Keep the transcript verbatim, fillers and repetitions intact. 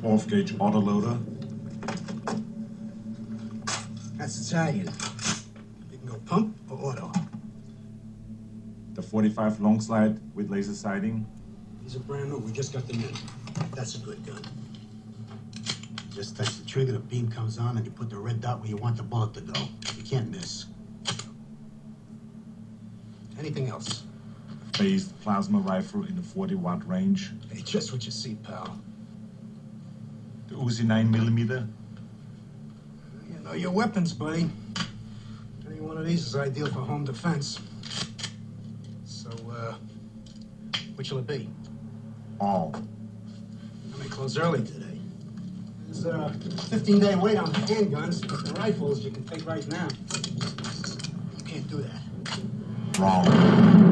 twelve gauge autoloader. That's Italian. You can go pump or auto. The forty-five long slide with laser sighting. These are brand new. We just got them in. That's a good gun. Just touch the trigger, the beam comes on, and you put the red dot where you want the bullet to go. You can't miss. Anything else? A phased plasma rifle in the forty watt range. Hey, just what you see, pal. The Uzi nine millimeter. You know your weapons, buddy. Any one of these is ideal for home defense. So, uh, which will it be? All. I may close early today. There's a fifteen day wait on the handguns, but the rifles you can take right now. You can't do that. Wrong.